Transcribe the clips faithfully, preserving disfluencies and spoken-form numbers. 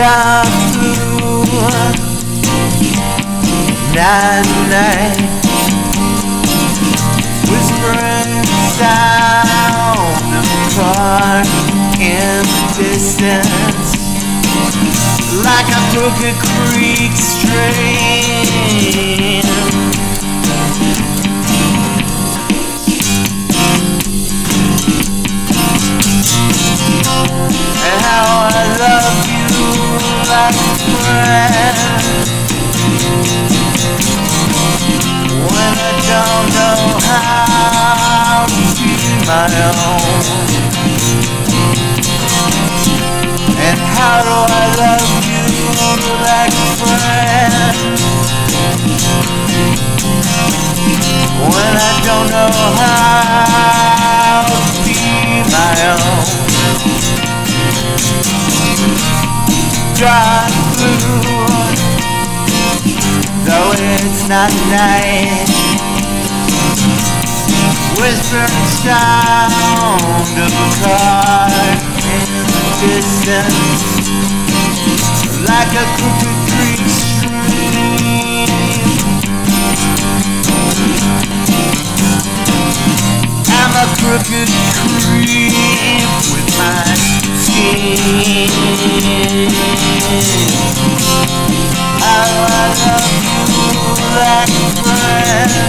dark blue night, night, whispering sound of a car in the distance, like a crooked creek stream. And how I love you like a friend, when I don't know how to be my own. And how do I love you like a friend, when I don't know how to be my own. Dark blue, though it's not night, whispering sound of a car in the distance, like a crooked creek stream. I'm a crooked creep with my scheme. How do I love you like a friend,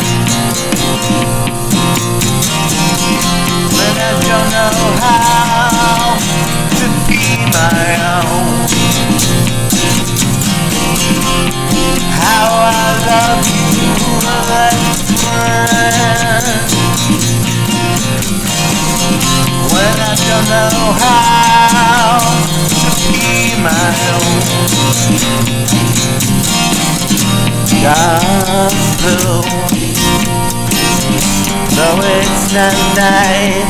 when I don't know how to be my own? How I love you like a friend, when I don't know how to be my own. Dark blue, though it's not night,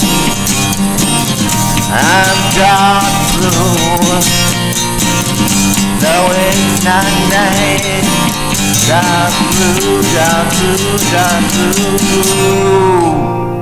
I'm dark blue, though it's not night. Dark blue, dark blue, dark blue.